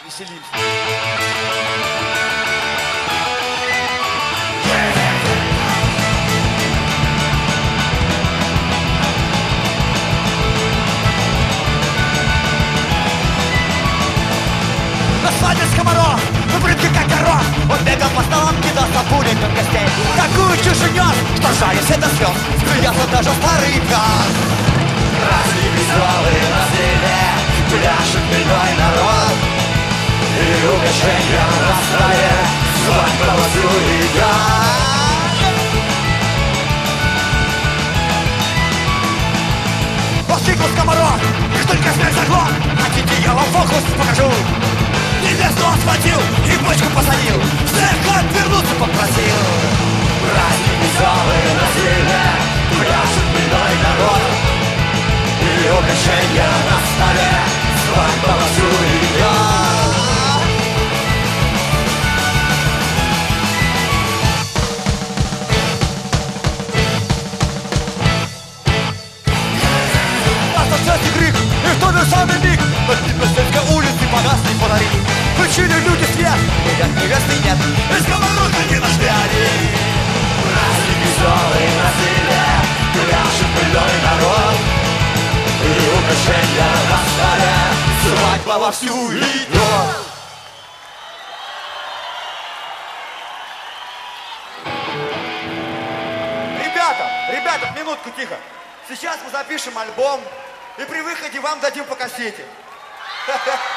Веселимся. На свадьбе скоморох, в брюке как горох. Он бегал по столам, кидался пулей как костей. Такую чушь нес, что ржали все до слез. Смеялся даже старый пьян. Праздник веселый на столе, пляшет пьяный народ. И угощенья на столе, свадьба вовсю идет. Воскликнул скоморох, как только смерть заглох. Хотите, я вам фокус покажу? Невесту он схватил и бочку посадил. Всех отвернуться попросил. Праздник веселый на столе, пляшет пьяный народ. И угощенья на столе, свадьба вовсю идет. Остался крик, и в тот же самый миг на Пятнадцатой улице погасли фонари. Включили люди свет, нет, невесты нет. И скомороха не нашли они. Праздник веселый на столе, пляшет пьяный народ. И угощенья на столе, свадьба вовсю идет. Ребята, минутку, тихо. Сейчас мы запишем альбом, и при выходе вам дадим по кассете.